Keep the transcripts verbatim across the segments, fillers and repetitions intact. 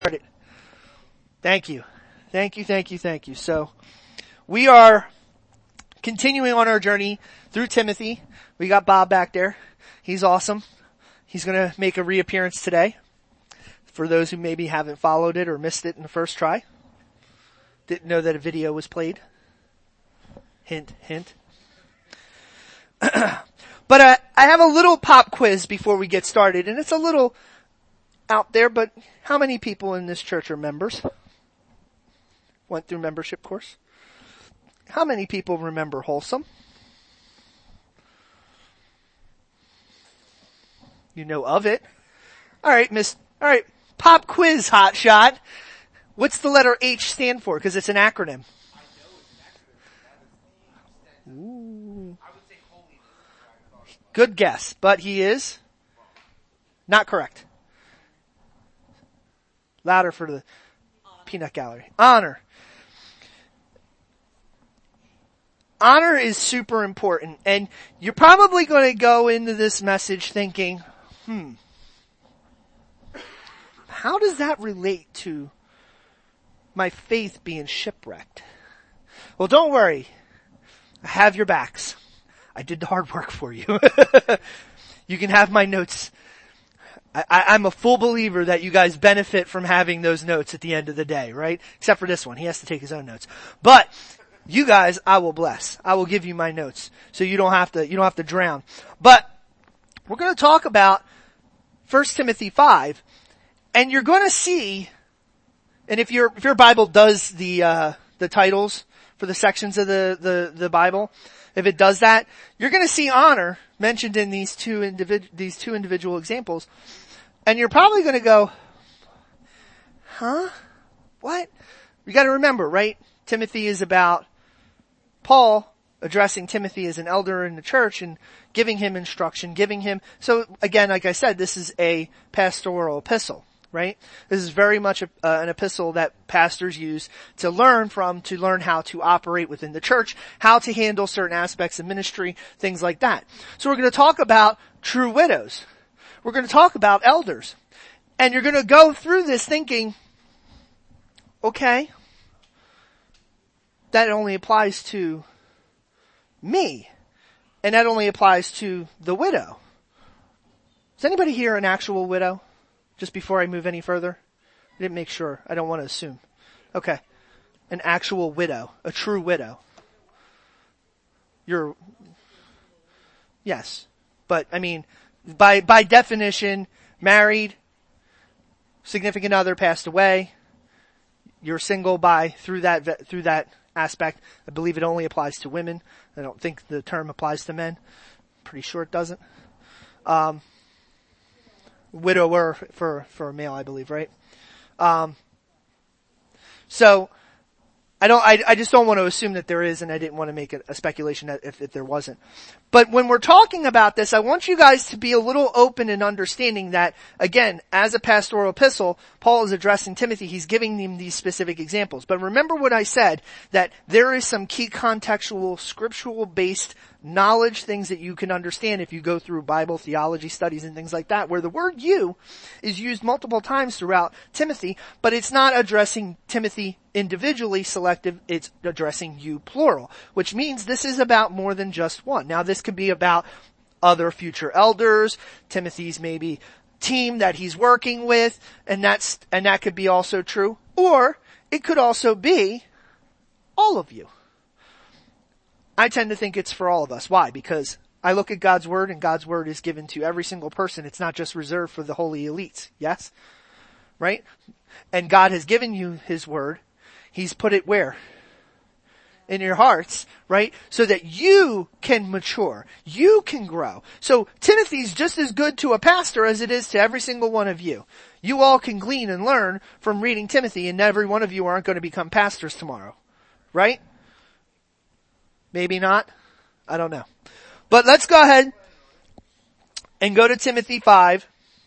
started. Thank you. Thank you, thank you, thank you. So, we are continuing on our journey through Timothy. We got Bob back there. He's awesome. He's gonna make a reappearance today. For those who maybe haven't followed it or missed it in the first try. Didn't know that a video was played. Hint, hint. But uh, I have a little pop quiz before we get started, and it's a little out there, but how many people in this church are members? Went through membership course? How many people remember Wholesome? You know of it. Alright, miss, alright, pop quiz hotshot. What's the letter H stand for? Because it's an acronym. I know it's an acronym. Ooh. I would say holiness. Good guess, but he is not correct. Louder for the peanut gallery. Honor. Honor is super important, and you're probably going to go into this message thinking, hmm, how does that relate to my faith being shipwrecked? Well, don't worry. I have your backs. I did the hard work for you. You can have my notes. I, I, I'm a full believer that you guys benefit from having those notes at the end of the day, right? Except for this one. He has to take his own notes. But you guys, I will bless. I will give you my notes. So you don't have to, you don't have to drown. But we're going to talk about First Timothy five, and you're going to see, and if your, if your Bible does the, uh, the titles for the sections of the, the, the Bible, if it does that, you're going to see honor mentioned in these two individ, these two individual examples. And you're probably going to go, huh? What? You got to remember, right? Timothy is about Paul addressing Timothy as an elder in the church and giving him instruction, giving him, so again, like I said, this is a pastoral epistle, right? This is very much a, uh, an epistle that pastors use to learn from, to learn how to operate within the church, how to handle certain aspects of ministry, things like that. So we're going to talk about true widows. We're going to talk about elders. And you're going to go through this thinking, okay, that only applies to me. And that only applies to the widow. Is anybody here an actual widow? Just before I move any further? I didn't make sure. I don't want to assume. Okay. An actual widow. A true widow. You're, yes. But, I mean, by, by definition, married, significant other passed away, you're single by, through that, through that aspect. I believe it only applies to women. I don't think the term applies to men. Pretty sure it doesn't. Um, widower for, for a male, I believe, right? Um, so, I don't, I, I just don't want to assume that there is, and I didn't want to make a, a speculation that if, if there wasn't. But when we're talking about this, I want you guys to be a little open in understanding that, again, as a pastoral epistle, Paul is addressing Timothy, he's giving him these specific examples. But remember what I said, that there is some key contextual, scriptural-based knowledge, things that you can understand if you go through Bible theology studies and things like that, where the word you is used multiple times throughout Timothy, but it's not addressing Timothy individually selective, it's addressing you plural, which means this is about more than just one. Now this could be about other future elders, Timothy's maybe team that he's working with, and that's, and that could be also true, or it could also be all of you. I tend to think it's for all of us. Why? Because I look at God's word, and God's word is given to every single person. It's not just reserved for the holy elites. Yes? Right? And God has given you his word. He's put it where? In your hearts, right? So that you can mature. You can grow. So Timothy's just as good to a pastor as it is to every single one of you. You all can glean and learn from reading Timothy, and every one of you aren't going to become pastors tomorrow. Right? Maybe not. I don't know. But let's go ahead and go to Timothy five.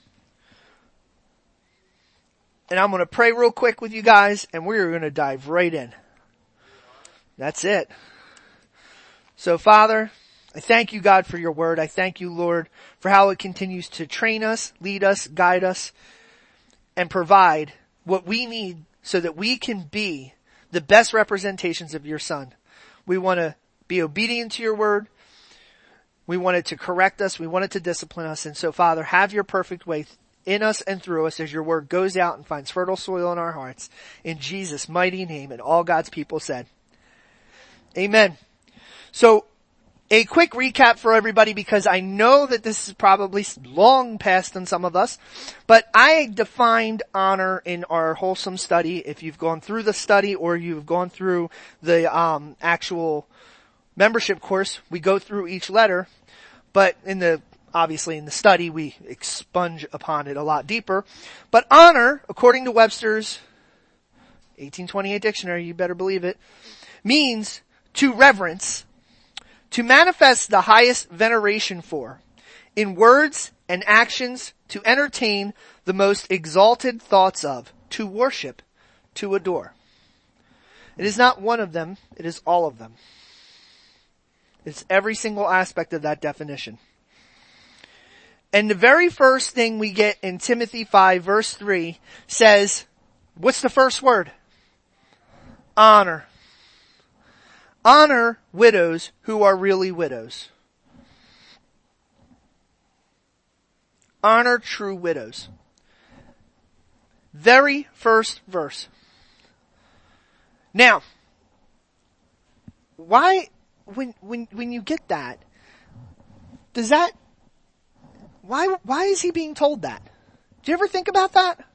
And I'm going to pray real quick with you guys, and we're going to dive right in. That's it. So Father, I thank you, God, for your word. I thank you, Lord, for how it continues to train us, lead us, guide us, and provide what we need so that we can be the best representations of your Son. We want to be obedient to your word. We want it to correct us. We want it to discipline us. And so, Father, have your perfect way in us and through us as your word goes out and finds fertile soil in our hearts. In Jesus' mighty name, and all God's people said, amen. So, a quick recap for everybody, because I know that this is probably long past on some of us, but I defined honor in our wholesome study. If you've gone through the study or you've gone through the um, actual membership course, we go through each letter, but in the obviously in the study we expunge upon it a lot deeper. But honor, according to Webster's eighteen twenty-eight dictionary, you better believe it, means to reverence, to manifest the highest veneration for, in words and actions, to entertain the most exalted thoughts of, to worship, to adore. It is not one of them, it is all of them. It's every single aspect of that definition. And the very first thing we get in Timothy five verse three says, what's the first word? Honor. Honor widows who are really widows. Honor true widows. Very first verse. Now, why, when, when, when you get that, does that, why, why is he being told that? Do you ever think about that?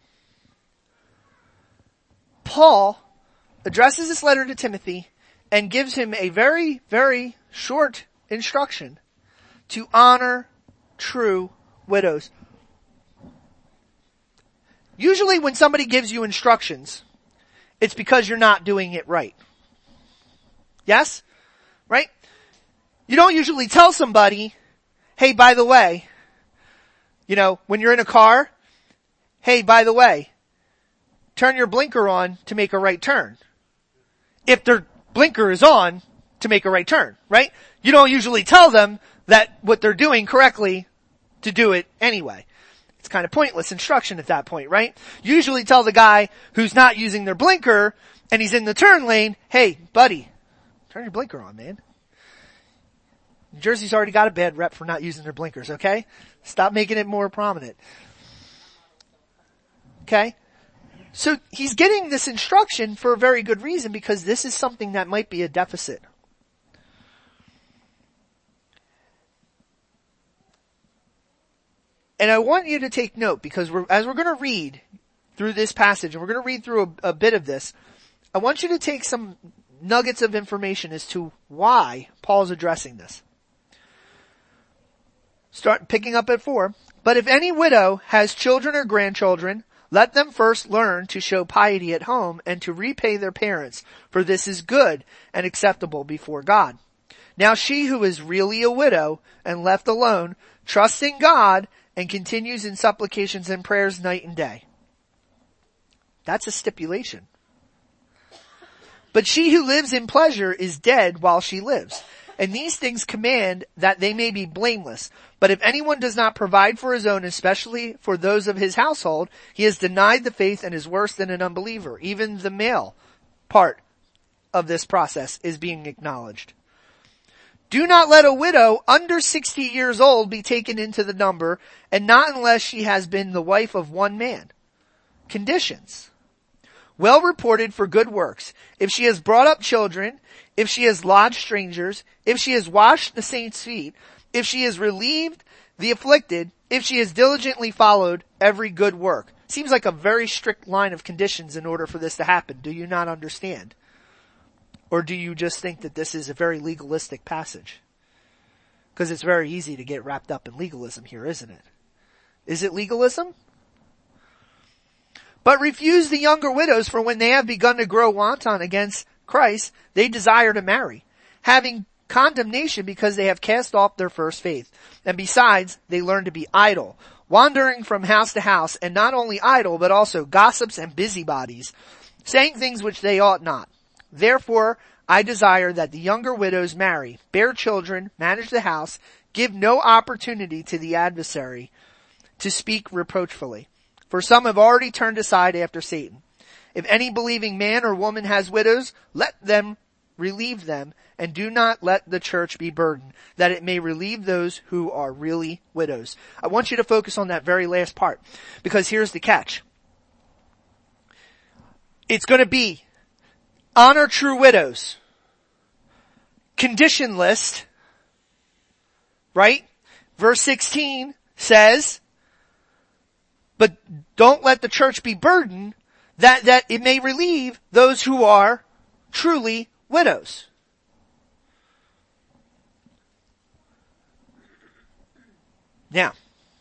Paul addresses this letter to Timothy and gives him a very, very short instruction to honor true widows. Usually when somebody gives you instructions, it's because you're not doing it right. Yes? Right? You don't usually tell somebody, hey, by the way, you know, when you're in a car, hey, by the way, turn your blinker on to make a right turn. If their blinker is on to make a right turn, right? You don't usually tell them that what they're doing correctly to do it anyway. It's kind of pointless instruction at that point, right? You usually tell the guy who's not using their blinker and he's in the turn lane, hey, buddy, turn your blinker on, man. New Jersey's already got a bad rep for not using their blinkers, okay? Stop making it more prominent. Okay? So he's getting this instruction for a very good reason, because this is something that might be a deficit. And I want you to take note, because we're, as we're going to read through this passage, and we're going to read through a, a bit of this, I want you to take some nuggets of information as to why Paul's addressing this. Start picking up at four. But if any widow has children or grandchildren, let them first learn to show piety at home and to repay their parents, for this is good and acceptable before God. Now she who is really a widow and left alone, trusts in God and continues in supplications and prayers night and day. That's a stipulation. But she who lives in pleasure is dead while she lives. And these things command that they may be blameless. But if anyone does not provide for his own, especially for those of his household, he has denied the faith and is worse than an unbeliever. Even the male part of this process is being acknowledged. Do not let a widow under sixty years old be taken into the number, and not unless she has been the wife of one man. Conditions. Well reported for good works. If she has brought up children, if she has lodged strangers, if she has washed the saints' feet, if she has relieved the afflicted, if she has diligently followed every good work. Seems like a very strict line of conditions in order for this to happen. Do you not understand? Or do you just think that this is a very legalistic passage? Because it's very easy to get wrapped up in legalism here, isn't it? Is it legalism? But refuse the younger widows, for when they have begun to grow wanton against Christ, they desire to marry, having condemnation because they have cast off their first faith. And besides, they learn to be idle, wandering from house to house, and not only idle, but also gossips and busybodies, saying things which they ought not. Therefore, I desire that the younger widows marry, bear children, manage the house, give no opportunity to the adversary to speak reproachfully. for some have already turned aside after Satan. If any believing man or woman has widows, let them relieve them, and do not let the church be burdened, that it may relieve those who are really widows. I want you to focus on that very last part, because here's the catch. It's going to be honor true widows. Condition list, right? Verse sixteen says, but don't let the church be burdened, that, that it may relieve those who are truly widows. Now,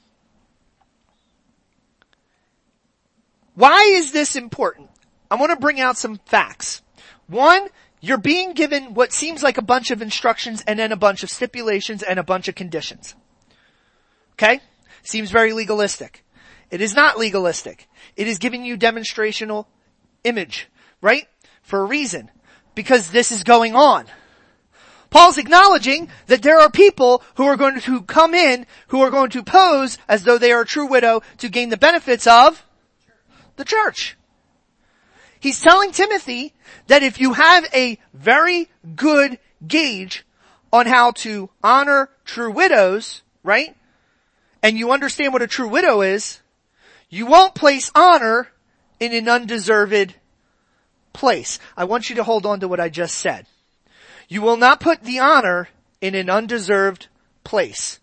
why is this important? I want to bring out some facts. One, you're being given what seems like a bunch of instructions and then a bunch of stipulations and a bunch of conditions. Okay? Seems very legalistic. It is not legalistic. It is giving you demonstrational image, right? For a reason. Because this is going on. Paul's acknowledging that there are people who are going to come in, who are going to pose as though they are a true widow to gain the benefits of the church. He's telling Timothy that if you have a very good gauge on how to honor true widows, right? And you understand what a true widow is, you won't place honor in an undeserved place. I want you to hold on to what I just said. You will not put the honor in an undeserved place.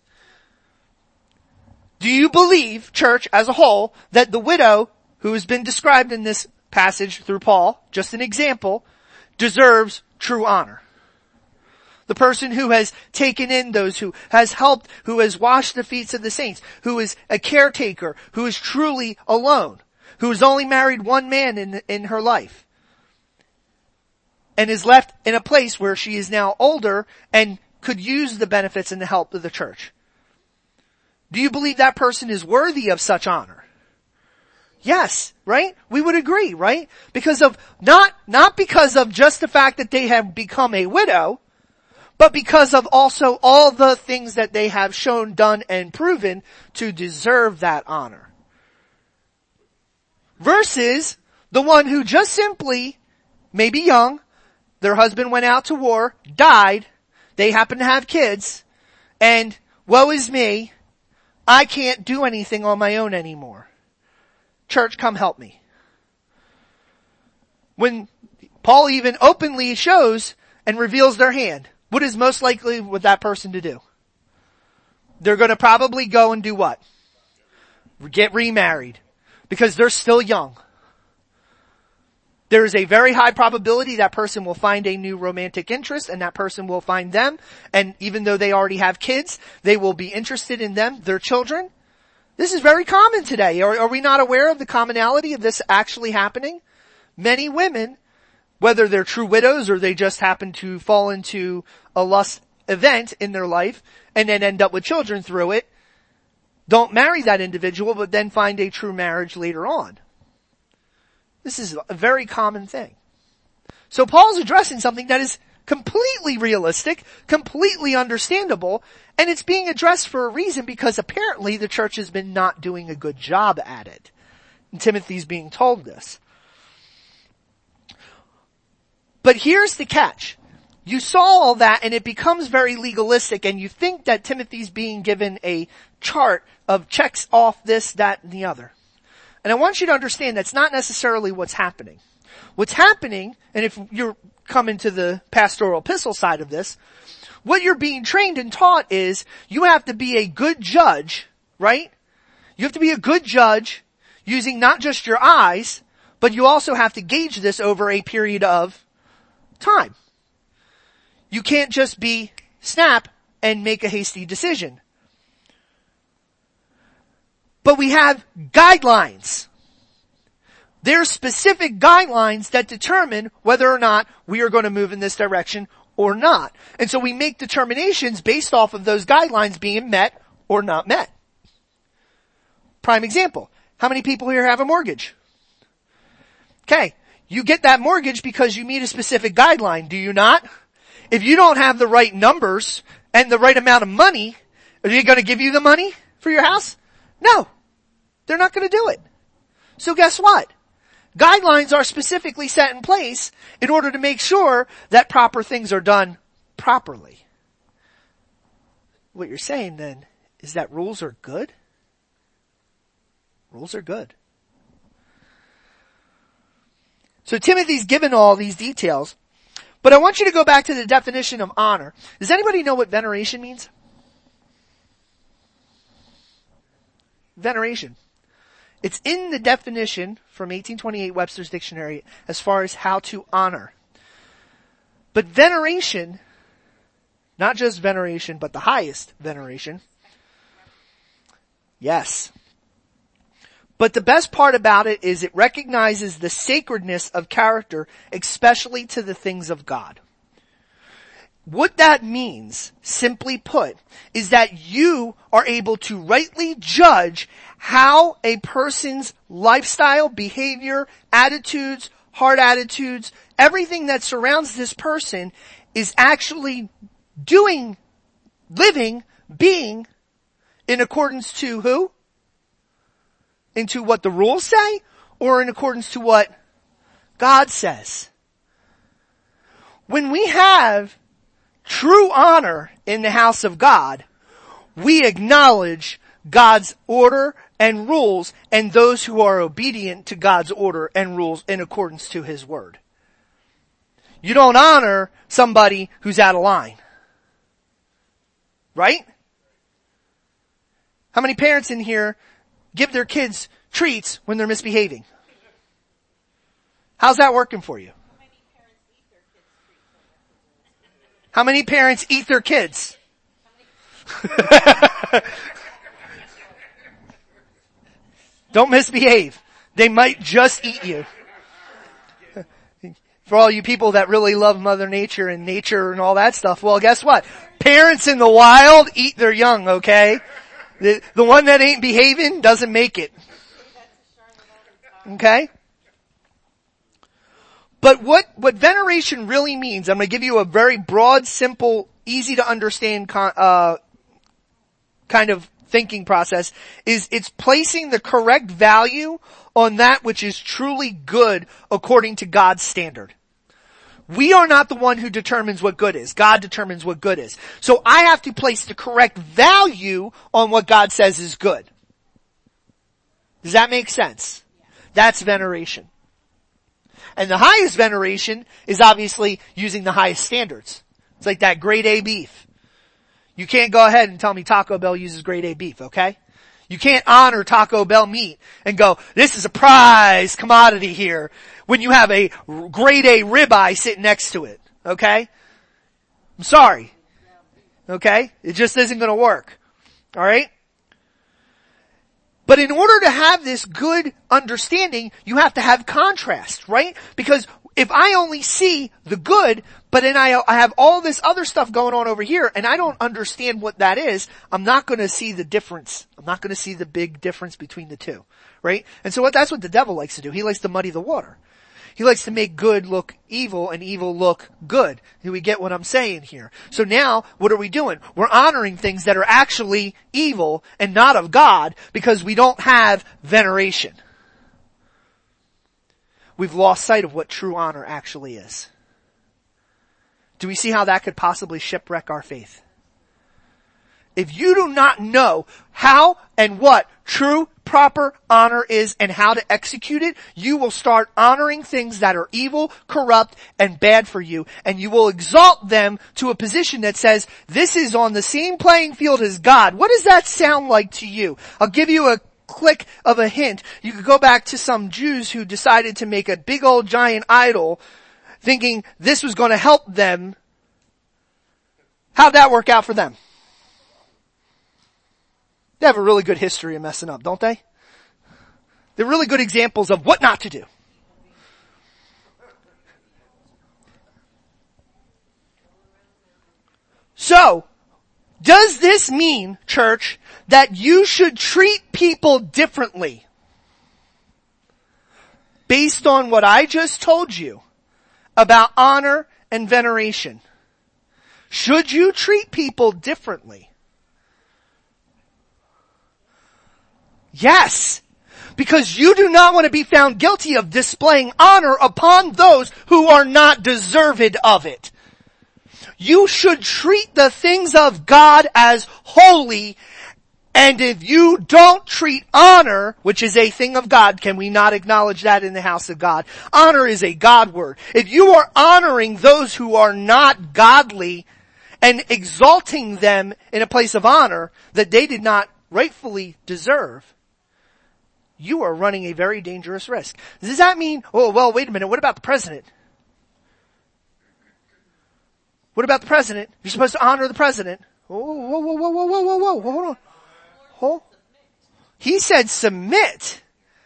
Do you believe, church as a whole, that the widow who has been described in this passage through Paul, just an example, deserves true honor? The person who has taken in those, who has helped, who has washed the feet of the saints, who is a caretaker, who is truly alone, who has only married one man in, in her life, and is left in a place where she is now older and could use the benefits and the help of the church. Do you believe that person is worthy of such honor? Yes, right? We would agree, right? Because of, not, not because of just the fact that they have become a widow, but because of also all the things that they have shown, done, and proven to deserve that honor. Versus the one who just simply, maybe young, their husband went out to war, died, they happen to have kids, and woe is me, I can't do anything on my own anymore. Church, come help me. When Paul even openly shows and reveals their hand, what is most likely with that person to do? They're going to probably go and do what? Get remarried. Because they're still young. There is a very high probability that person will find a new romantic interest, and that person will find them, and even though they already have kids, they will be interested in them, their children. This is very common today. Are, are we not aware of the commonality of this actually happening? Many women, whether they're true widows or they just happen to fall into a lust event in their life and then end up with children through it, don't marry that individual but then find a true marriage later on. This is a very common thing. So Paul's addressing something that is completely realistic, completely understandable, and it's being addressed for a reason because apparently the church has been not doing a good job at it. And Timothy's being told this. But here's the catch. You saw all that and it becomes very legalistic and you think that Timothy's being given a chart of checks off this, that, and the other. And I want you to understand that's not necessarily what's happening. What's happening, and if you're coming to the pastoral epistle side of this, what you're being trained and taught is you have to be a good judge, right? You have to be a good judge using not just your eyes, but you also have to gauge this over a period of time. You can't just be snap and make a hasty decision. But we have guidelines. There's specific guidelines that determine whether or not we are going to move in this direction or not. And so we make determinations based off of those guidelines being met or not met. Prime example. How many people here have a mortgage? Okay. You get that mortgage because you meet a specific guideline, do you not? If you don't have the right numbers and the right amount of money, are they going to give you the money for your house? No. They're not going to do it. So guess what? Guidelines are specifically set in place in order to make sure that proper things are done properly. What you're saying then is that rules are good? Rules are good. So Timothy's given all these details, but I want you to go back to the definition of honor. Does anybody know what veneration means? Veneration. It's in the definition from eighteen twenty-eight Webster's Dictionary as far as how to honor. But veneration, not just veneration, but the highest veneration. Yes. But the best part about it is it recognizes the sacredness of character, especially to the things of God. What that means, simply put, is that you are able to rightly judge how a person's lifestyle, behavior, attitudes, heart attitudes, everything that surrounds this person is actually doing, living, being in accordance to who? Into what the rules say, or in accordance to what God says. When we have true honor in the house of God, we acknowledge God's order and rules and those who are obedient to God's order and rules in accordance to His word. You don't honor somebody who's out of line. Right? How many parents in here give their kids treats when they're misbehaving? How's that working for you? How many parents eat their kids? Don't misbehave. They might just eat you. For all you people that really love Mother Nature and nature and all that stuff, well, guess what? Parents in the wild eat their young, okay? The, the one that ain't behaving doesn't make it. Okay? But what, what veneration really means, I'm going to give you a very broad, simple, easy to understand uh, kind of thinking process, is it's placing the correct value on that which is truly good according to God's standard. We are not the one who determines what good is. God determines what good is. So I have to place the correct value on what God says is good. Does that make sense? That's veneration. And the highest veneration is obviously using the highest standards. It's like that grade A beef. You can't go ahead and tell me Taco Bell uses grade A beef, okay? You can't honor Taco Bell meat and go, this is a prize commodity here, when you have a grade A ribeye sitting next to it, okay? I'm sorry. Okay? It just isn't gonna work. Alright? But in order to have this good understanding, you have to have contrast, right? Because if I only see the good, but then I, I have all this other stuff going on over here, and I don't understand what that is, I'm not going to see the difference. I'm not going to see the big difference between the two, right? And so what, that's what the devil likes to do. He likes to muddy the water. He likes to make good look evil and evil look good. Do we get what I'm saying here? So now, what are we doing? We're honoring things that are actually evil and not of God because we don't have veneration. We've lost sight of what true honor actually is. Do we see how that could possibly shipwreck our faith? If you do not know how and what true, proper honor is and how to execute it, you will start honoring things that are evil, corrupt, and bad for you. And you will exalt them to a position that says, this is on the same playing field as God. What does that sound like to you? I'll give you a click of a hint. You could go back to some Jews who decided to make a big old giant idol thinking this was going to help them. How'd that work out for them? They have a really good history of messing up, don't they? They're really good examples of what not to do. So, does this mean, church, that you should treat people differently based on what I just told you about honor and veneration? Should you treat people differently? Yes, Because you do not want to be found guilty of displaying honor upon those who are not deserved of it. You should treat the things of God as holy, and if you don't treat honor, which is a thing of God, can we not acknowledge that in the house of God? Honor is a God word. If you are honoring those who are not godly and exalting them in a place of honor that they did not rightfully deserve, you are running a very dangerous risk. Does that mean, oh, well, wait a minute, what about the president? What about the president? You're supposed to honor the president. Whoa, whoa, whoa, whoa, whoa, whoa, whoa, whoa, hold on. Hold. He said submit.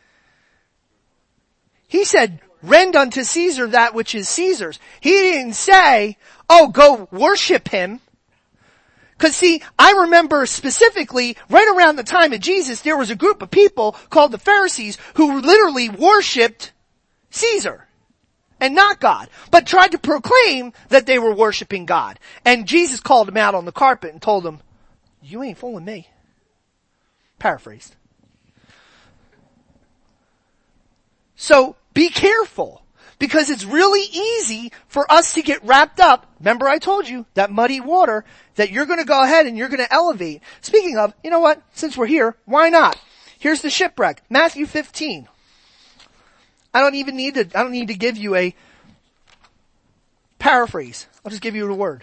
He said rend unto Caesar that which is Caesar's. He didn't say, oh, go worship him. Cause see, I remember specifically, right around the time of Jesus, there was a group of people called the Pharisees who literally worshipped Caesar and not God, but tried to proclaim that they were worshiping God. And Jesus called them out on the carpet and told them, you ain't fooling me. Paraphrased. So be careful, because it's really easy for us to get wrapped up. Remember I told you that muddy water that you're going to go ahead and you're going to elevate. Speaking of, you know what? Since we're here, why not? Here's the shipwreck. Matthew fifteen. I don't even need to, I don't need to give you a paraphrase. I'll just give you a word.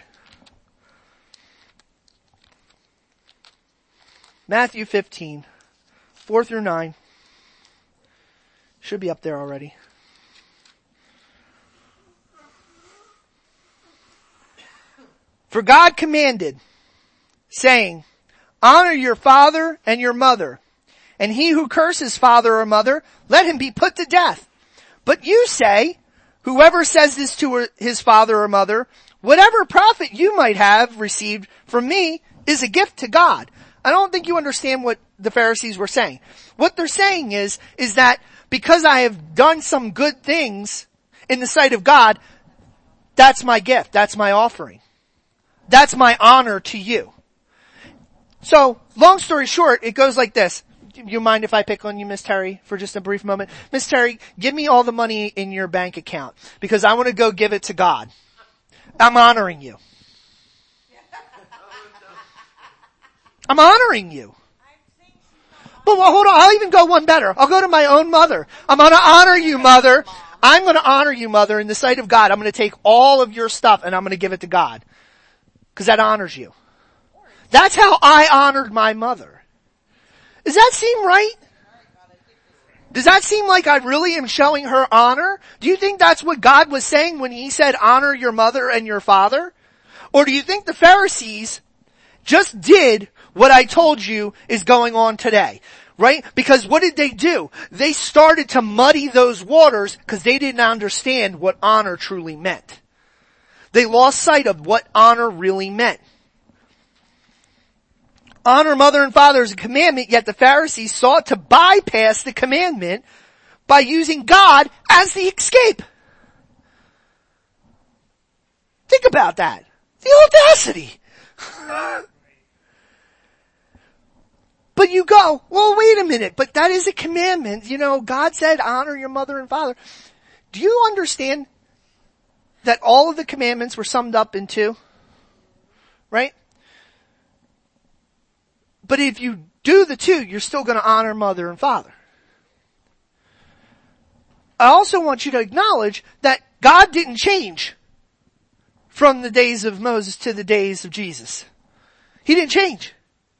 Matthew fifteen, four through nine. Should be up there already. For God commanded, saying, honor your father and your mother, and he who curses father or mother, let him be put to death. But you say, whoever says this to his father or mother, whatever profit you might have received from me is a gift to God. I don't think you understand what the Pharisees were saying. What they're saying is, is that because I have done some good things in the sight of God, that's my gift, that's my offering. That's my honor to you. So, long story short, it goes like this. Do you mind if I pick on you, Miss Terry, for just a brief moment? Miss Terry, give me all the money in your bank account, because I want to go give it to God. I'm honoring you. I'm honoring you. But well, hold on, I'll even go one better. I'll go to my own mother. I'm going to honor you, mother. I'm going to honor you, mother, in the sight of God. I'm going to take all of your stuff and I'm going to give it to God. Because that honors you. That's how I honored my mother. Does that seem right? Does that seem like I really am showing her honor? Do you think that's what God was saying when he said honor your mother and your father? Or do you think the Pharisees just did what I told you is going on today? Right? Because what did they do? They started to muddy those waters because they didn't understand what honor truly meant. They lost sight of what honor really meant. Honor mother and father is a commandment, yet the Pharisees sought to bypass the commandment by using God as the escape. Think about that. The audacity. But you go, well, wait a minute, but that is a commandment. You know, God said honor your mother and father. Do you understand that all of the commandments were summed up in two? Right? But if you do the two, you're still going to honor mother and father. I also want you to acknowledge that God didn't change from the days of Moses to the days of Jesus. He didn't change.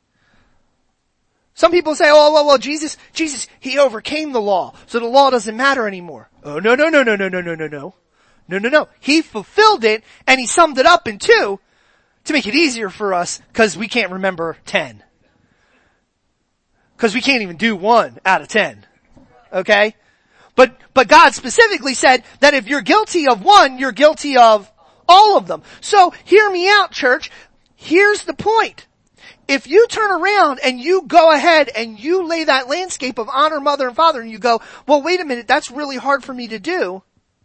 Some people say, oh, well, well, Jesus, Jesus, he overcame the law, so the law doesn't matter anymore. Oh, no, no, no, no, no, no, no, no, no. No, no, no. He fulfilled it, and he summed it up in two to make it easier for us, because we can't remember ten. Because we can't even do one out of ten. Okay? But, but God specifically said that if you're guilty of one, you're guilty of all of them. So, hear me out, church. Here's the point. If you turn around and you go ahead and you lay that landscape of honor mother and father and you go, well, wait a minute, that's really hard for me to do.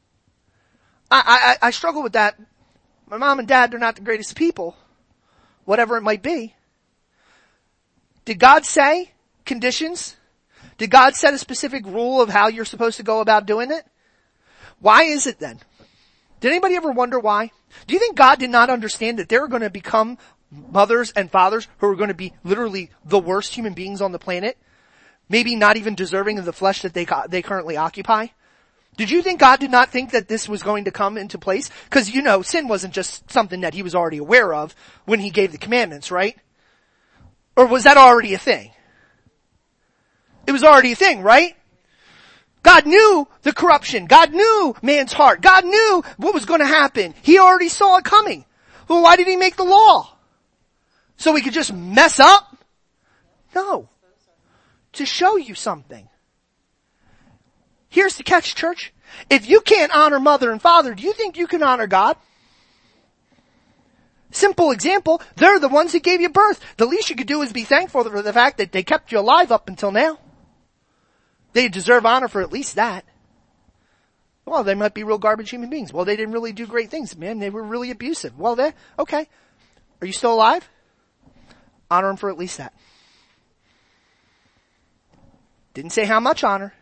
I, I, I struggle with that. My mom and dad, they're not the greatest people. Whatever it might be. Did God say conditions? Did Did God set a specific rule of how you're supposed to go about doing it? Why is it then? Did anybody ever wonder why? Do you think God did not understand that there are going to become mothers and fathers who are going to be literally the worst human beings on the planet? Maybe not even deserving of the flesh that they they currently occupy? Did you think God did not think that this was going to come into place? Because, you know, sin wasn't just something that he was already aware of when he gave the commandments, right? Or was that already a thing? It was already a thing, right? God knew the corruption. God knew man's heart. God knew what was going to happen. He already saw it coming. Well, why did he make the law? So we could just mess up? No. To show you something. Here's the catch, church. If you can't honor mother and father, do you think you can honor God? Simple example, they're the ones that gave you birth. The least you could do is be thankful for the fact that they kept you alive up until now. They deserve honor for at least that. Well, they might be real garbage human beings. Well, they didn't really do great things, man. They were really abusive. Well, they okay. Are you still alive? Honor them for at least that. Didn't say how much honor.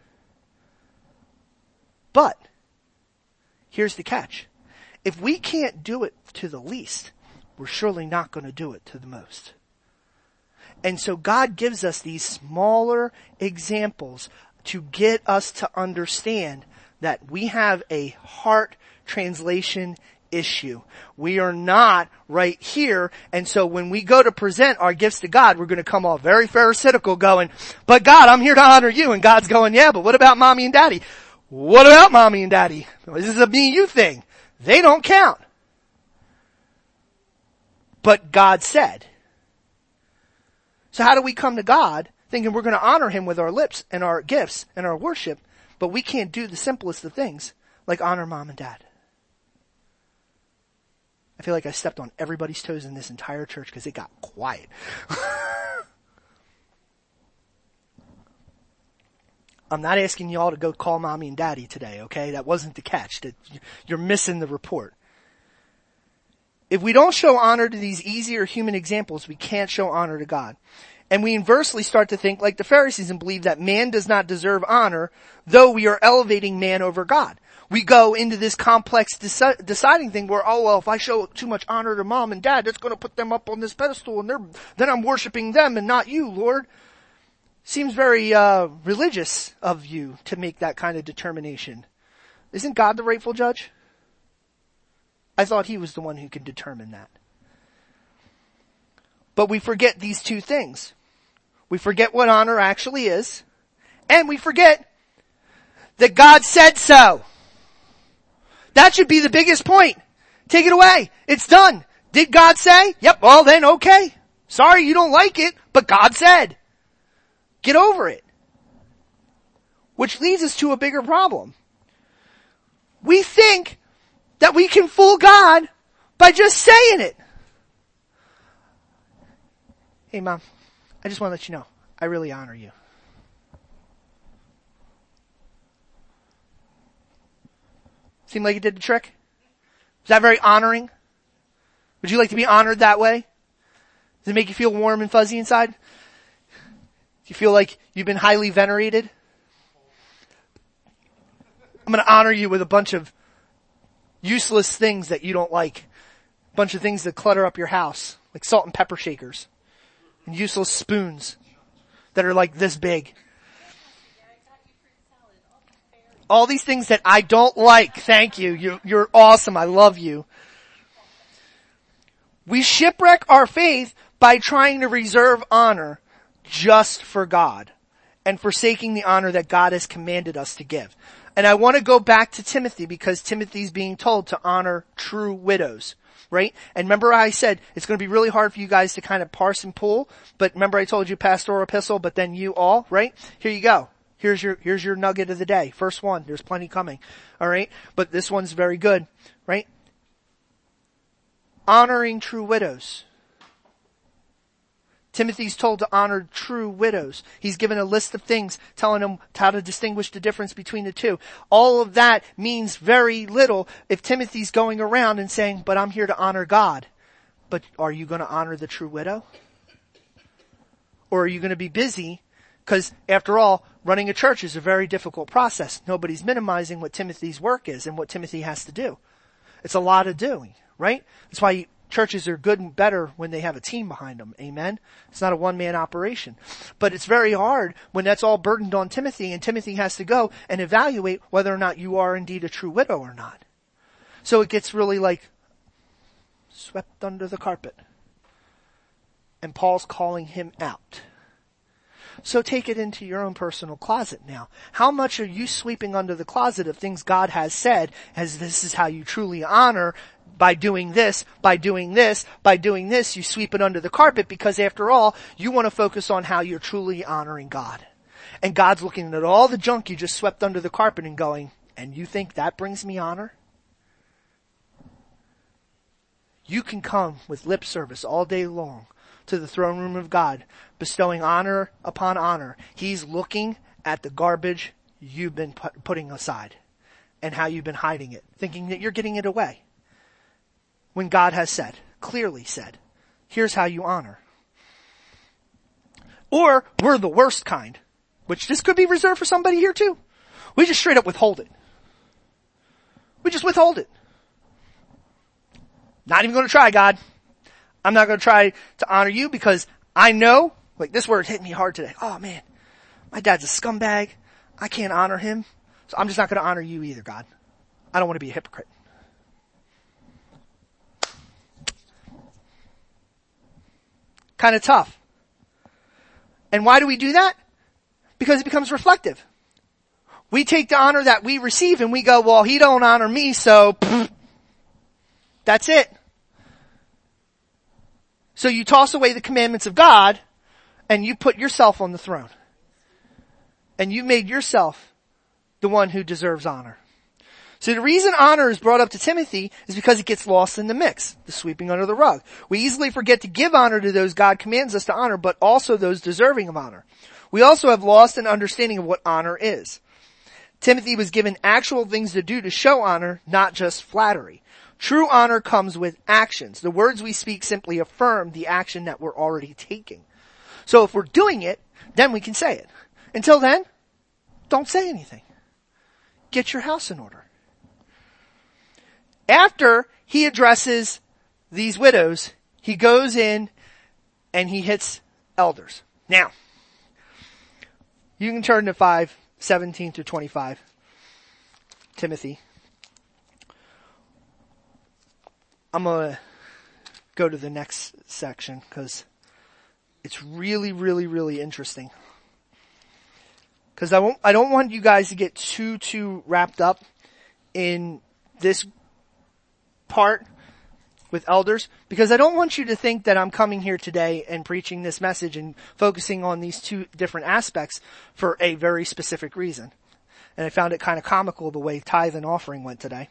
But, here's the catch. If we can't do it to the least, we're surely not going to do it to the most. And so God gives us these smaller examples to get us to understand that we have a heart translation issue. We are not right here, and so when we go to present our gifts to God, we're going to come off very pharisaical going, but God, I'm here to honor you, and God's going, yeah, but what about mommy and daddy? What about mommy and daddy? This is a me you thing. They don't count. But God said. So how do we come to God thinking we're going to honor him with our lips and our gifts and our worship, but we can't do the simplest of things, like honor mom and dad? I feel like I stepped on everybody's toes in this entire church because it got quiet. I'm not asking you all to go call mommy and daddy today, okay? That wasn't the catch. That you're missing the report. If we don't show honor to these easier human examples, we can't show honor to God. And we inversely start to think like the Pharisees and believe that man does not deserve honor, though we are elevating man over God. We go into this complex deci- deciding thing where, oh, well, if I show too much honor to mom and dad, that's going to put them up on this pedestal, and they're, then I'm worshiping them and not you, Lord. Seems very uh religious of you to make that kind of determination. Isn't God the rightful judge? I thought he was the one who could determine that. But we forget these two things. We forget what honor actually is, and we forget that God said so. That should be the biggest point. Take it away. It's done. Did God say? Yep, well then okay. Sorry you don't like it, but God said. Get over it. Which leads us to a bigger problem. We think that we can fool God by just saying it. Hey mom, I just want to let you know, I really honor you. Seem like it did the trick? Is that very honoring? Would you like to be honored that way? Does it make you feel warm and fuzzy inside? Do you feel like you've been highly venerated? I'm going to honor you with a bunch of useless things that you don't like. A bunch of things that clutter up your house, like salt and pepper shakers and useless spoons that are like this big. All these things that I don't like. Thank you. You're, you're awesome. I love you. We shipwreck our faith by trying to reserve honor just for God and forsaking the honor that God has commanded us to give. And I want to go back to Timothy because Timothy's being told to honor true widows, right? And remember I said it's going to be really hard for you guys to kind of parse and pull, but remember I told you pastoral epistle, but then you all, right? Here you go. Here's your, here's your nugget of the day. First one. There's plenty coming. All right. But this one's very good, right? Honoring true widows. Timothy's told to honor true widows. He's given a list of things telling him how to distinguish the difference between the two. All of that means very little if Timothy's going around and saying, but I'm here to honor God. But are you going to honor the true widow? Or are you going to be busy Because after all, running a church is a very difficult process. Nobody's minimizing what Timothy's work is and what Timothy has to do. It's a lot of doing, right? That's why churches are good and better when they have a team behind them. Amen? It's not a one-man operation. But it's very hard when that's all burdened on Timothy, and Timothy has to go and evaluate whether or not you are indeed a true widow or not. So it gets really like swept under the carpet. And Paul's calling him out. So take it into your own personal closet now. How much are you sweeping under the closet of things God has said as this is how you truly honor by doing this, by doing this, by doing this? You sweep it under the carpet because after all, you want to focus on how you're truly honoring God. And God's looking at all the junk you just swept under the carpet and going, and you think that brings me honor? You can come with lip service all day long to the throne room of God, bestowing honor upon honor. He's looking at the garbage you've been put, putting aside and how you've been hiding it, thinking that you're getting it away. When God has said, clearly said, here's how you honor. Or we're the worst kind, which this could be reserved for somebody here too. We just straight up withhold it. We just withhold it. Not even going to try, God. I'm not going to try to honor you because I know, like this word hit me hard today. Oh man, my dad's a scumbag. I can't honor him. So I'm just not going to honor you either, God. I don't want to be a hypocrite. Kind of tough. And why do we do that? Because it becomes reflective. We take the honor that we receive and we go, well, he don't honor me, so pfft, that's it. So you toss away the commandments of God and you put yourself on the throne. And you made yourself the one who deserves honor. So the reason honor is brought up to Timothy is because it gets lost in the mix, the sweeping under the rug. We easily forget to give honor to those God commands us to honor, but also those deserving of honor. We also have lost an understanding of what honor is. Timothy was given actual things to do to show honor, not just flattery. True honor comes with actions. The words we speak simply affirm the action that we're already taking. So if we're doing it, then we can say it. Until then, don't say anything. Get your house in order. After he addresses these widows, he goes in and he hits elders. Now, you can turn to five, seventeen through twenty-five. Timothy. I'm going to go to the next section because it's really, really, really interesting. Because I won't, I don't want you guys to get too, too wrapped up in this part with elders, because I don't want you to think that I'm coming here today and preaching this message and focusing on these two different aspects for a very specific reason. And I found it kind of comical the way tithe and offering went today.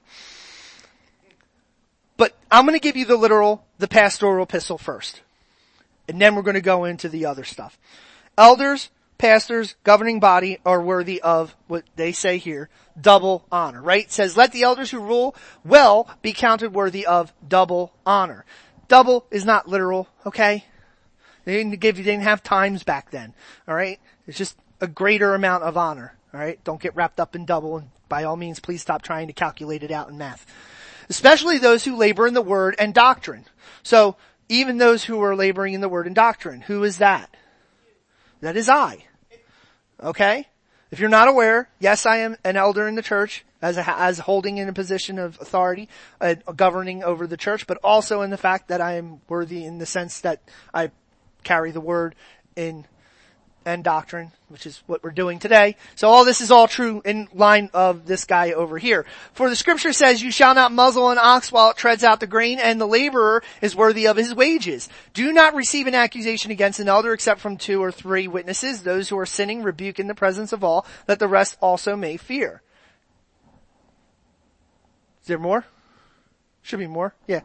But I'm going to give you the literal, the pastoral epistle first. And then we're going to go into the other stuff. Elders, pastors, governing body are worthy of what they say here, double honor, right? It says, let the elders who rule well be counted worthy of double honor. Double is not literal, okay? They didn't give you, they didn't have times back then, alright? It's just a greater amount of honor, alright? Don't get wrapped up in double, and by all means, please stop trying to calculate it out in math. Especially those who labor in the word and doctrine. So, even those who are laboring in the word and doctrine, who is that? That is I. Okay? If you're not aware, yes, I am an elder in the church, as a, as holding in a position of authority, uh, governing over the church, but also in the fact that I am worthy in the sense that I carry the word in and doctrine, which is what we're doing today. So all this is all true in line of this guy over here. For the scripture says, you shall not muzzle an ox while it treads out the grain, and the laborer is worthy of his wages. Do not receive an accusation against an elder except from two or three witnesses. Those who are sinning rebuke in the presence of all, that the rest also may fear. Is there more? Should be more. Yeah.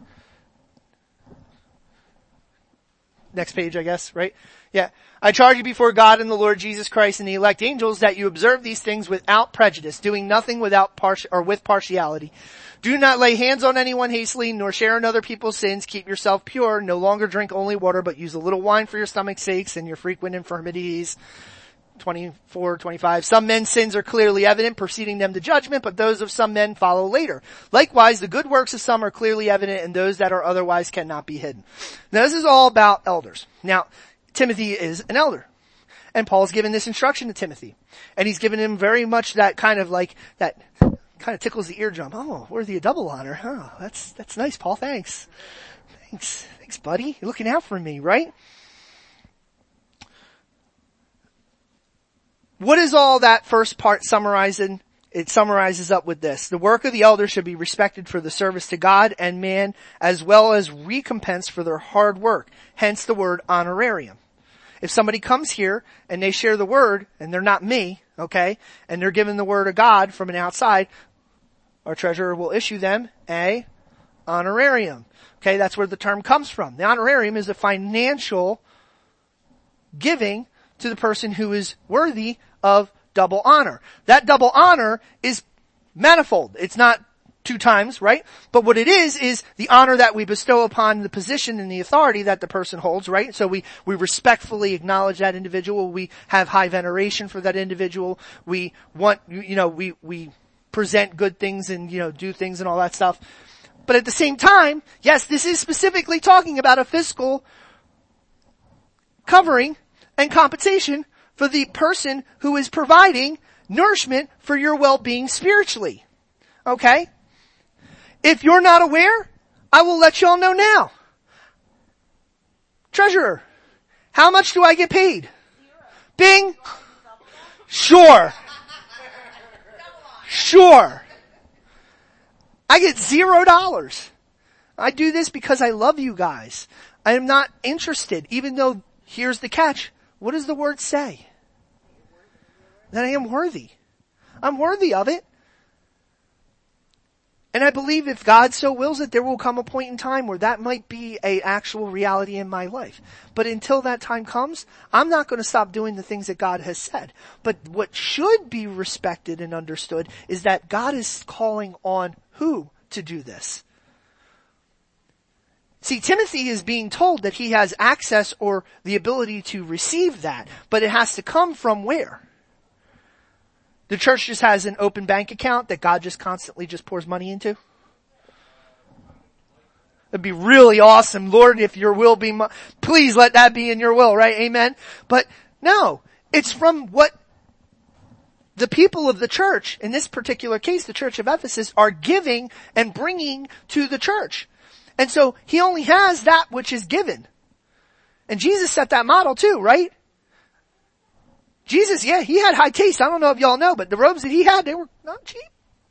Next page, I guess, right? Yeah. I charge you before God and the Lord Jesus Christ and the elect angels that you observe these things without prejudice, doing nothing without partial or with partiality. Do not lay hands on anyone hastily, nor share in other people's sins. Keep yourself pure. No longer drink only water, but use a little wine for your stomach's sakes and your frequent infirmities. twenty-four, twenty-five. Some men's sins are clearly evident, preceding them to judgment, but those of some men follow later. Likewise, the good works of some are clearly evident, and those that are otherwise cannot be hidden. Now, this is all about elders. Now, Timothy is an elder. And Paul's given this instruction to Timothy. And he's given him very much that kind of like, that kind of tickles the eardrum. Oh, worthy of double honor. Oh, that's, that's nice, Paul. Thanks. Thanks. Thanks, buddy. You're looking out for me, right? What is all that first part summarizing? It summarizes up with this. The work of the elder should be respected for the service to God and man, as well as recompense for their hard work. Hence the word honorarium. If somebody comes here and they share the word, and they're not me, okay, and they're given the word of God from an outside, our treasurer will issue them a honorarium. Okay, that's where the term comes from. The honorarium is a financial giving to the person who is worthy of double honor. That double honor is manifold. It's not two times, right? But what it is, is the honor that we bestow upon the position and the authority that the person holds, right? So we, we respectfully acknowledge that individual. We have high veneration for that individual. We want, you know, we, we present good things and, you know, do things and all that stuff. But at the same time, yes, this is specifically talking about a fiscal covering and compensation for the person who is providing nourishment for your well-being spiritually. Okay? If you're not aware, I will let y'all know now. Treasurer, how much do I get paid? Bing. Sure. Sure. I get zero dollars. I do this because I love you guys. I am not interested, even though, here's the catch. What does the word say? That I am worthy. I'm worthy of it. And I believe if God so wills it, there will come a point in time where that might be a actual reality in my life. But until that time comes, I'm not going to stop doing the things that God has said. But what should be respected and understood is that God is calling on who to do this? See, Timothy is being told that he has access or the ability to receive that, but it has to come from where? The church just has an open bank account that God just constantly just pours money into? It'd be really awesome. Lord, if your will be, mo- please let that be in your will, right? Amen. But no, it's from what the people of the church, in this particular case, the church of Ephesus, are giving and bringing to the church. And so he only has that which is given. And Jesus set that model too, right? Jesus, yeah, he had high taste. I don't know if y'all know, but the robes that he had, they were not cheap.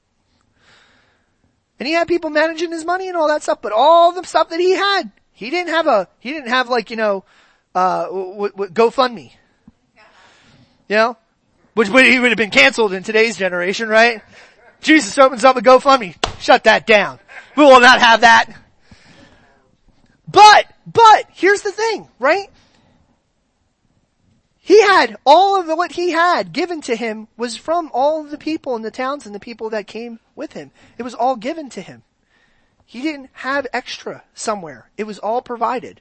And he had people managing his money and all that stuff, but all the stuff that he had, he didn't have a, he didn't have like, you know, uh, w- w- GoFundMe. You know? Which would, he would have been canceled in today's generation, right? Jesus opens up a GoFundMe. Shut that down. We will not have that. But, but, here's the thing, right? He had, all of the, what he had given to him was from all of the people in the towns and the people that came with him. It was all given to him. He didn't have extra somewhere. It was all provided.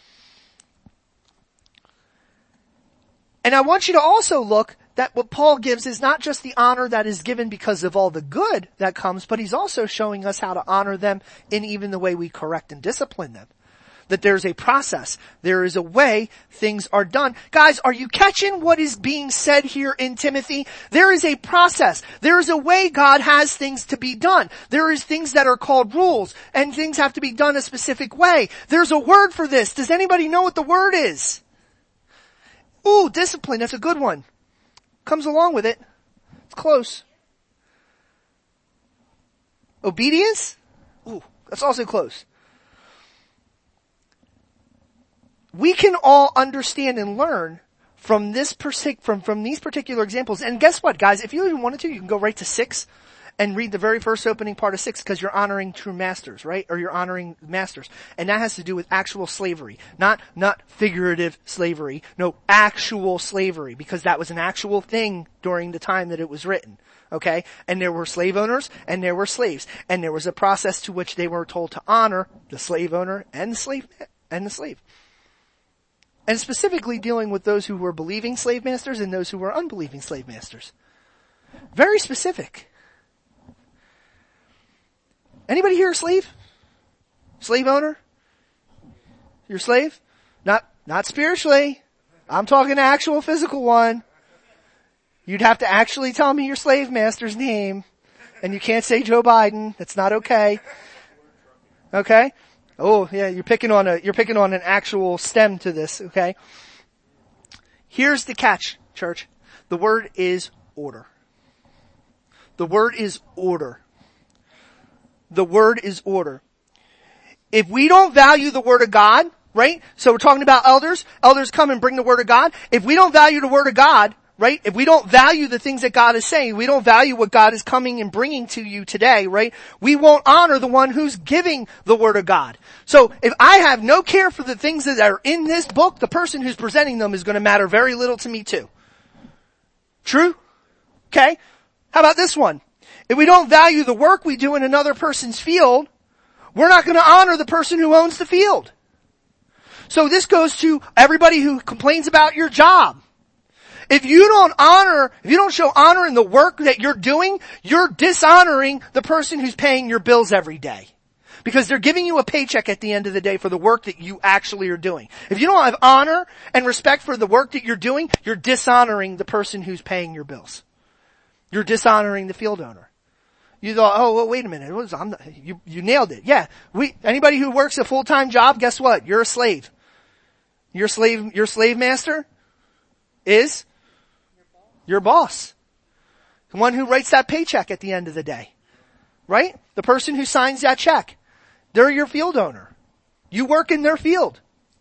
And I want you to also look that what Paul gives is not just the honor that is given because of all the good that comes, but he's also showing us how to honor them in even the way we correct and discipline them. That there's a process. There is a way things are done. Guys, are you catching what is being said here in Timothy? There is a process. There is a way God has things to be done. There is things that are called rules, and things have to be done a specific way. There's a word for this. Does anybody know what the word is? Ooh, discipline. That's a good one. Comes along with it. It's close. Obedience? Ooh, that's also close. We can all understand and learn from this partic- from, from these particular examples. And guess what, guys? If you even wanted to, you can go right to six and read the very first opening part of six because you're honoring true masters, right? Or you're honoring masters. And that has to do with actual slavery. Not, not figurative slavery. No, actual slavery, because that was an actual thing during the time that it was written. Okay? And there were slave owners and there were slaves. And there was a process to which they were told to honor the slave owner and the slave, and the slave. And specifically dealing with those who were believing slave masters and those who were unbelieving slave masters. Very specific. Anybody here a slave? Slave owner? You're a slave? Not, not spiritually. I'm talking an actual physical one. You'd have to actually tell me your slave master's name. And you can't say Joe Biden. That's not okay. Okay? Oh, yeah, you're picking on a, you're picking on an actual stem to this, okay? Here's the catch, church. The word is order. The word is order. The word is order. If we don't value the word of God, right? So we're talking about elders. Elders come and bring the word of God. If we don't value the word of God, right? If we don't value the things that God is saying, we don't value what God is coming and bringing to you today, right? We won't honor the one who's giving the word of God. So if I have no care for the things that are in this book, the person who's presenting them is going to matter very little to me too. True? Okay? How about this one? If we don't value the work we do in another person's field, we're not going to honor the person who owns the field. So this goes to everybody who complains about your job. If you don't honor, if you don't show honor in the work that you're doing, you're dishonoring the person who's paying your bills every day. Because they're giving you a paycheck at the end of the day for the work that you actually are doing. If you don't have honor and respect for the work that you're doing, you're dishonoring the person who's paying your bills. You're dishonoring the field owner. You thought, oh, well, wait a minute. It was, I'm not, you, you nailed it. Yeah. We, anybody who works a full-time job, guess what? You're a slave. Your slave, your slave master is your boss. The one who writes that paycheck at the end of the day. Right? The person who signs that check. They're your field owner. You work in their field.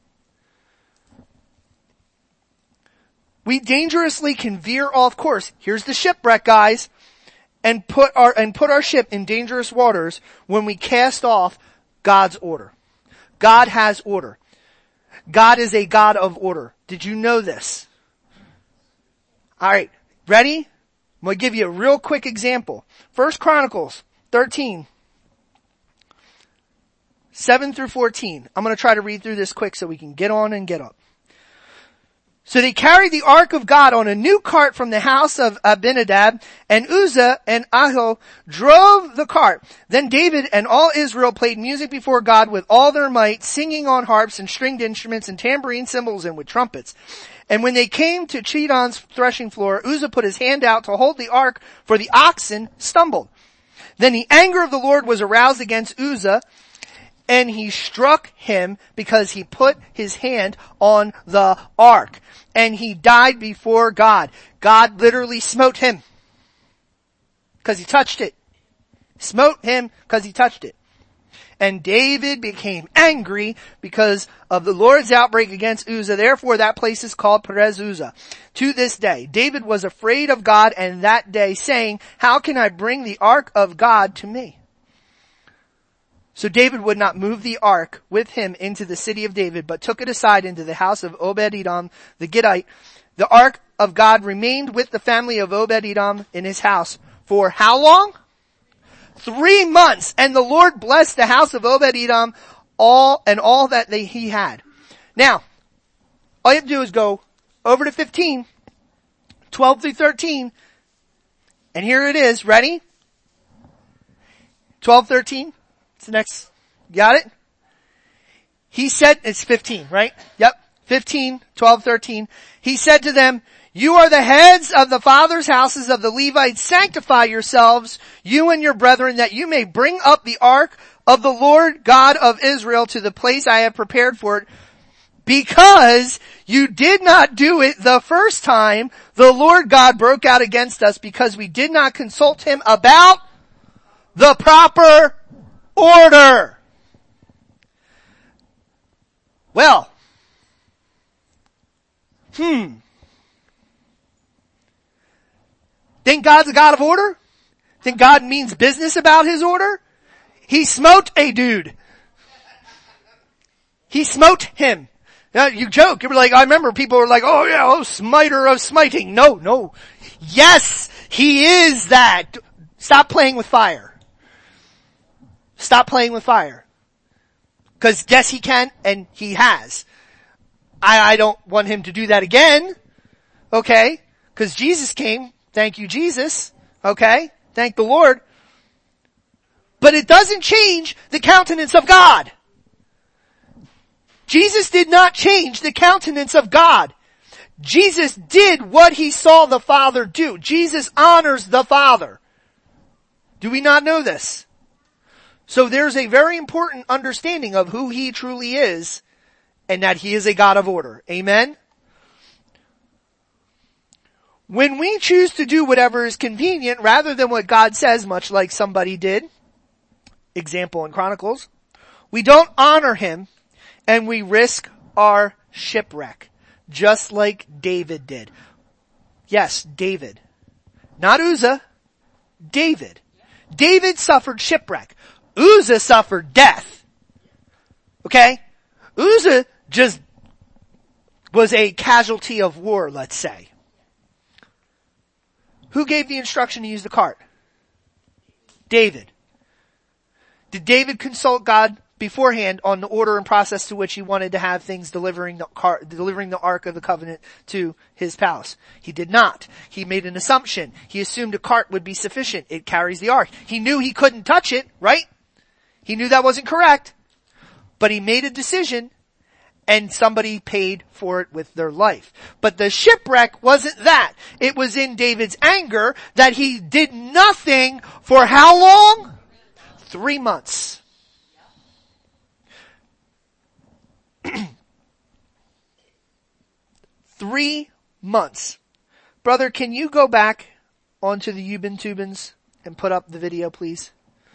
We dangerously can veer off course. Here's the shipwreck, guys. And put our, and put our ship in dangerous waters when we cast off God's order. God has order. God is a God of order. Did you know this? Alright, ready? I'm going to give you a real quick example. First Chronicles thirteen, seven through fourteen. I'm going to try to read through this quick so we can get on and get up. So they carried the ark of God on a new cart from the house of Abinadab, and Uzzah and Ahio drove the cart. Then David and all Israel played music before God with all their might, singing on harps and stringed instruments and tambourine cymbals and with trumpets. And when they came to Chidon's threshing floor, Uzzah put his hand out to hold the ark, for the oxen stumbled. Then the anger of the Lord was aroused against Uzzah, and he struck him because he put his hand on the ark. And he died before God. God literally smote him because he touched it. Smote him because he touched it. And David became angry because of the Lord's outbreak against Uzzah. Therefore that place is called Perez Uzzah to this day. David was afraid of God and that day, saying, how can I bring the ark of God to me? So David would not move the ark with him into the city of David, but took it aside into the house of Obed-Edom the Gittite. The ark of God remained with the family of Obed-Edom in his house for how long? Three months. And the Lord blessed the house of Obed-Edom all and all that they, he had. Now, all you have to do is go over to fifteen, twelve through thirteen, and here it is. Ready? twelve, thirteen. The next, got it? He said, it's fifteen, right? Yep. fifteen, twelve, thirteen. He said to them, you are the heads of the fathers' houses of the Levites. Sanctify yourselves, you and your brethren, that you may bring up the ark of the Lord God of Israel to the place I have prepared for it. Because you did not do it the first time, the Lord God broke out against us because we did not consult him about the proper order. Well, hmm. Think God's a God of order? Think God means business about his order? He smote a dude. He smote him. Now, you joke. You were like, I remember people were like, oh yeah, oh, smiter of smiting. No, no. Yes, he is that. Stop playing with fire. Stop playing with fire. Because yes, he can, and he has. I, I don't want him to do that again. Okay? Because Jesus came. Thank you, Jesus. Okay? Thank the Lord. But it doesn't change the countenance of God. Jesus did not change the countenance of God. Jesus did what he saw the Father do. Jesus honors the Father. Do we not know this? So there's a very important understanding of who he truly is and that he is a God of order. Amen? When we choose to do whatever is convenient rather than what God says, much like somebody did, example in Chronicles, we don't honor him and we risk our shipwreck, just like David did. Yes, David. Not Uzzah. David. David suffered shipwreck. Uzzah suffered death. Okay? Uzzah just was a casualty of war, let's say. Who gave the instruction to use the cart? David. Did David consult God beforehand on the order and process to which he wanted to have things delivering the cart, delivering the Ark of the Covenant to his palace? He did not. He made an assumption. He assumed a cart would be sufficient. It carries the Ark. He knew he couldn't touch it, right? He knew that wasn't correct. But he made a decision and somebody paid for it with their life. But the shipwreck wasn't that. It was in David's anger that he did nothing for how long? Three months. Three months. Brother, can you go back onto the Ubin Tubins and put up the video, please?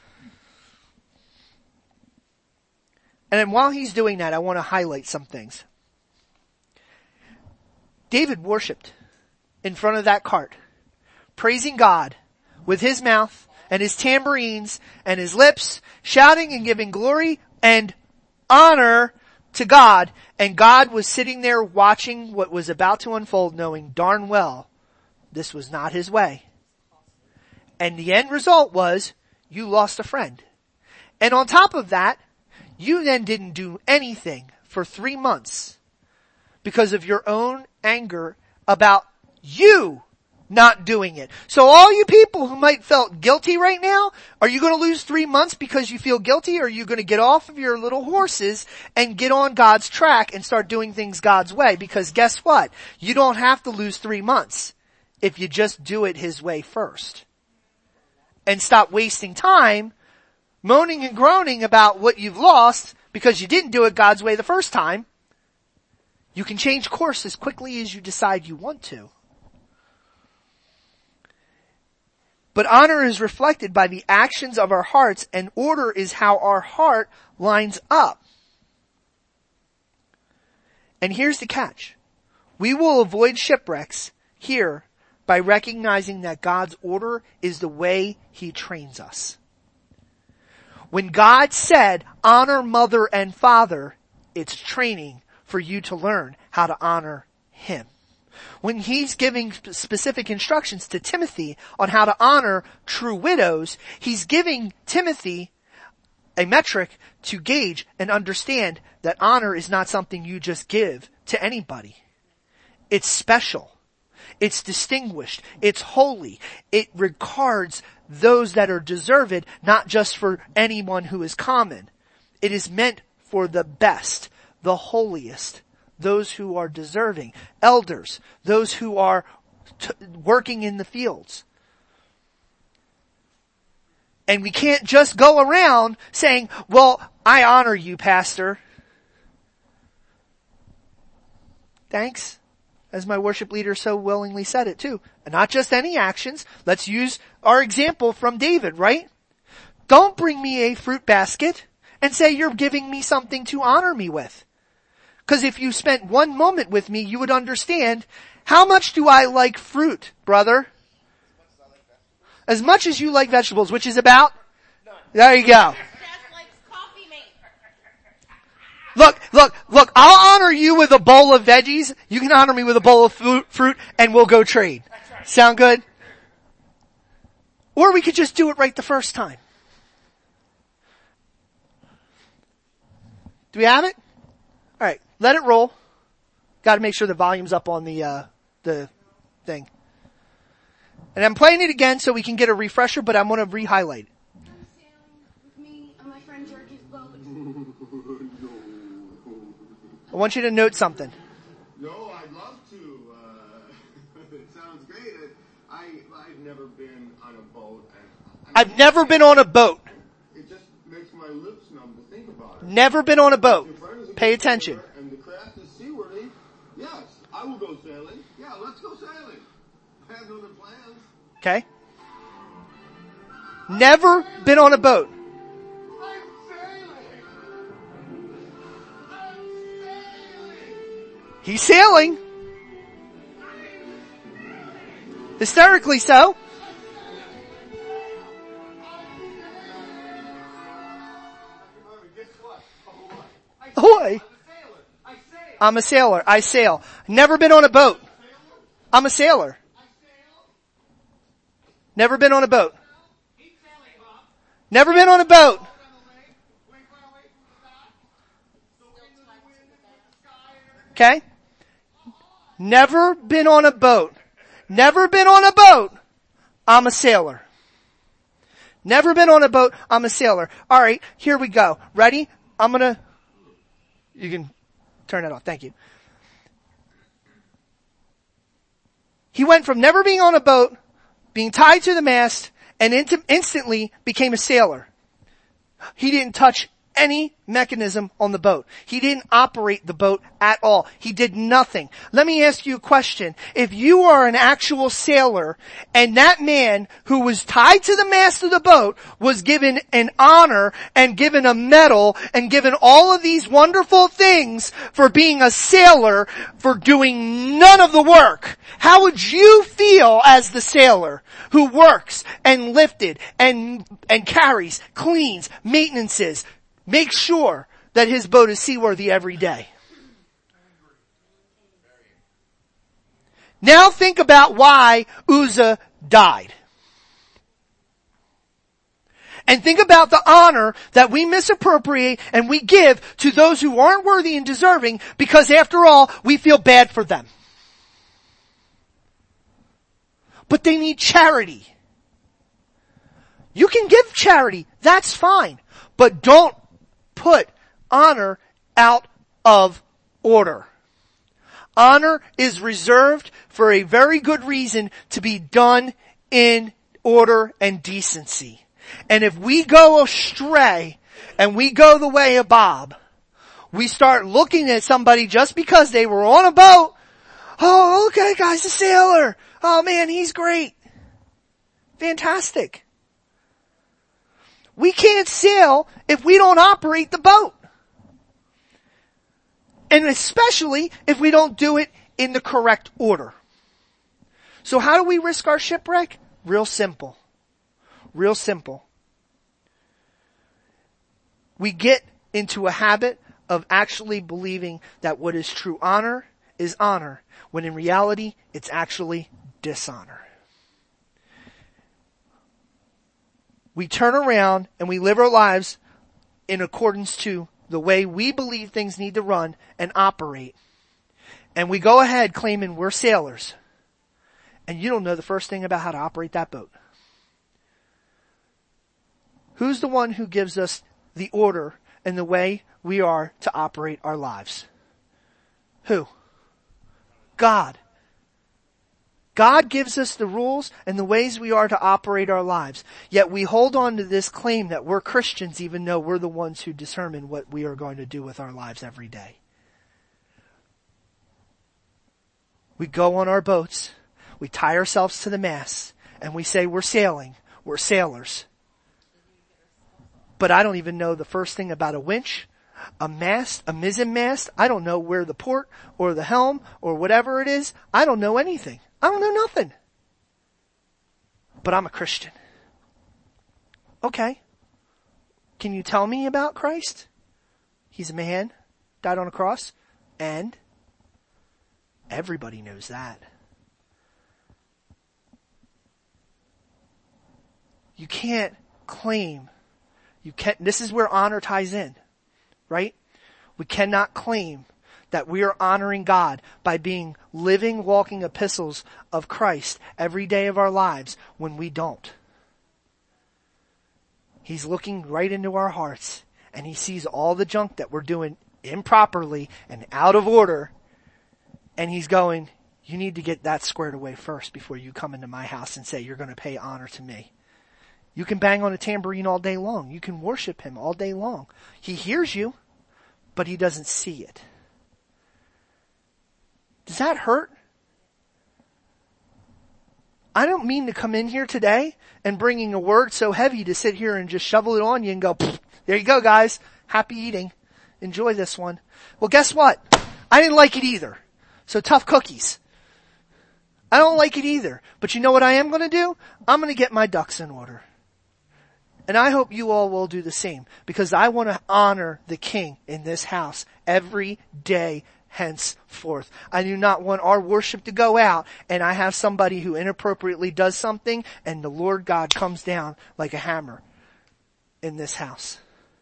And then while he's doing that, I want to highlight some things. David worshiped in front of that cart, praising God with his mouth and his tambourines and his lips, shouting and giving glory and honor to God. And God was sitting there watching what was about to unfold, knowing darn well this was not his way. And the end result was you lost a friend. And on top of that, you then didn't do anything for three months because of your own anger about you not doing it. So all you people who might felt guilty right now, are you going to lose three months because you feel guilty, or are you going to get off of your little horses and get on God's track and start doing things God's way? Because guess what? You don't have to lose three months if you just do it his way first. And stop wasting time moaning and groaning about what you've lost because you didn't do it God's way the first time. You can change course as quickly as you decide you want to. But honor is reflected by the actions of our hearts, and order is how our heart lines up. And here's the catch. We will avoid shipwrecks here by recognizing that God's order is the way he trains us. When God said, honor mother and father, it's training for you to learn how to honor him. When he's giving specific instructions to Timothy on how to honor true widows, he's giving Timothy a metric to gauge and understand that honor is not something you just give to anybody. It's special. It's distinguished. It's holy. It regards those that are deserved, not just for anyone who is common. It is meant for the best, the holiest, those who are deserving, elders, those who are t- working in the fields. And we can't just go around saying, well, I honor you, Pastor. Thanks. As my worship leader so willingly said it too. And not just any actions. Let's use our example from David, right? Don't bring me a fruit basket and say you're giving me something to honor me with. Because if you spent one moment with me, you would understand, how much do I like fruit, brother? As much as you like vegetables, which is about? There you go. Look, look, look, I'll honor you with a bowl of veggies. You can honor me with a bowl of fruit, and we'll go trade. Sound good? Or we could just do it right the first time. Do we have it? Alright, let it roll. Gotta make sure the volume's up on the, uh, the thing. And I'm playing it again so we can get a refresher, but I'm gonna re-highlight it. Come sailing with me on my friend George's boat. I want you to note something. No, I'd love to. Uh, it sounds great. I, I've never been on a boat. And, I've never been on a boat. It just makes my lips numb to think about it. Never been on a boat. Your friend is a Pay good attention. sailor And the craft is seaworthy. Yes, I will go sailing. Yeah, let's go sailing. I have no other plans. Okay? Never been on a boat. I'm sailing. I'm sailing. He's sailing. Hysterically so. Guess what? Ahoy. Oh, I'm a sailor. I sail. I'm a sailor. I sail. Never been on a boat. I'm a sailor. I sail. Never been on a boat. Keep sailing, Bob. Never been on a boat. Out on the lake, way far away from the dock. So into the wind and the sky and everything. Okay? Never been on a boat. Never been on a boat. I'm a sailor. Never been on a boat. I'm a sailor. All right, here we go. Ready? I'm gonna, you can turn that off. Thank you. He went from never being on a boat, being tied to the mast, and into, instantly became a sailor. He didn't touch any mechanism on the boat. He didn't operate the boat at all. He did nothing. Let me ask you a question. If you are an actual sailor and that man who was tied to the mast of the boat was given an honor and given a medal and given all of these wonderful things for being a sailor, for doing none of the work, how would you feel as the sailor who works and lifted and, and carries, cleans, maintenances, make sure that his boat is seaworthy every day? Now think about why Uzzah died. And think about the honor that we misappropriate and we give to those who aren't worthy and deserving because after all, we feel bad for them. But they need charity. You can give charity, that's fine. But don't put honor out of order. Honor is reserved for a very good reason to be done in order and decency. And if we go astray and we go the way of Bob, we start looking at somebody just because they were on a boat. Oh, okay, guy's a sailor. Oh man, he's great. Fantastic. We can't sail if we don't operate the boat. And especially if we don't do it in the correct order. So how do we risk our shipwreck? Real simple. Real simple. We get into a habit of actually believing that what is true honor is honor, when in reality it's actually dishonor. We turn around and we live our lives in accordance to the way we believe things need to run and operate. And we go ahead claiming we're sailors. And you don't know the first thing about how to operate that boat. Who's the one who gives us the order and the way we are to operate our lives? Who? God. God gives us the rules and the ways we are to operate our lives. Yet we hold on to this claim that we're Christians even though we're the ones who determine what we are going to do with our lives every day. We go on our boats, we tie ourselves to the mast, and we say we're sailing, we're sailors. But I don't even know the first thing about a winch, a mast, a mizzen mast. I don't know where the port or the helm or whatever it is. I don't know anything. I don't know nothing. But I'm a Christian. Okay. Can you tell me about Christ? He's a man, died on a cross, and everybody knows that. You can't claim, you can't, this is where honor ties in, right? We cannot claim that we are honoring God by being living, walking epistles of Christ every day of our lives when we don't. He's looking right into our hearts, and he sees all the junk that we're doing improperly and out of order, and he's going, you need to get that squared away first before you come into my house and say you're going to pay honor to me. You can bang on a tambourine all day long. You can worship him all day long. He hears you, but he doesn't see it. Does that hurt? I don't mean to come in here today and bringing a word so heavy to sit here and just shovel it on you and go, there you go guys, happy eating. Enjoy this one. Well, guess what? I didn't like it either. So tough cookies. I don't like it either. But you know what I am going to do? I'm going to get my ducks in order. And I hope you all will do the same, because I want to honor the King in this house every day henceforth. I do not want our worship to go out and I have somebody who inappropriately does something and the Lord God comes down like a hammer in this house.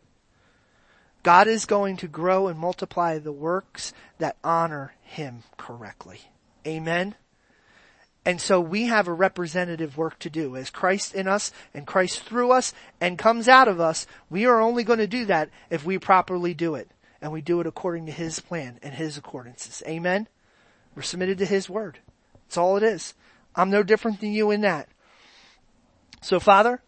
God is going to grow and multiply the works that honor him correctly. Amen. And so we have a representative work to do. As Christ in us and Christ through us and comes out of us, we are only going to do that if we properly do it. And we do it according to his plan and his accordances. Amen? We're submitted to his word. That's all it is. I'm no different than you in that. So Father,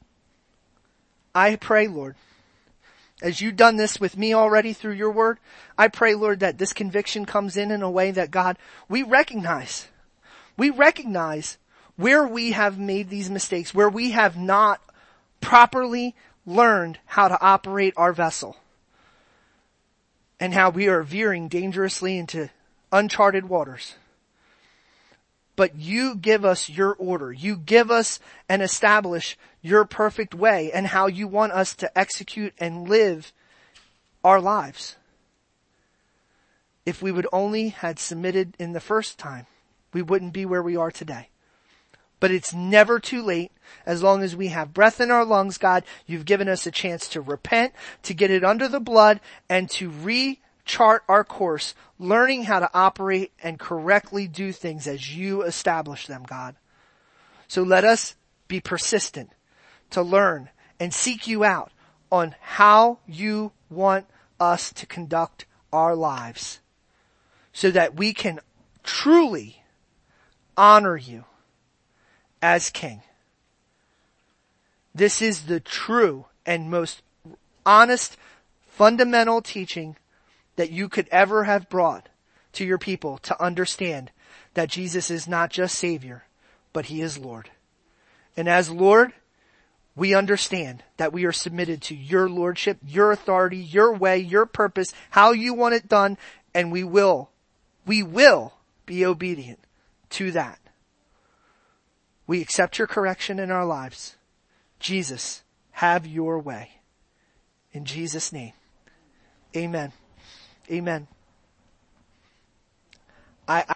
I pray, Lord, as you've done this with me already through your word, I pray, Lord, that this conviction comes in in a way that, God, we recognize, we recognize where we have made these mistakes, where we have not properly learned how to operate our vessel, and how we are veering dangerously into uncharted waters. But you give us your order. You give us and establish your perfect way and how you want us to execute and live our lives. If we would only had submitted in the first time, we wouldn't be where we are today. But it's never too late. As long as we have breath in our lungs, God, you've given us a chance to repent, to get it under the blood, and to re-chart our course, learning how to operate and correctly do things as you establish them, God. So let us be persistent to learn and seek you out on how you want us to conduct our lives, so that we can truly honor you as King. This is the true and most honest, fundamental teaching that you could ever have brought to your people, to understand that Jesus is not just Savior, but he is Lord. And as Lord, we understand that we are submitted to your lordship, your authority, your way, your purpose, how you want it done, and we will, we will be obedient to that. We accept your correction in our lives. Jesus, have your way. In Jesus' name. Amen. Amen. I, I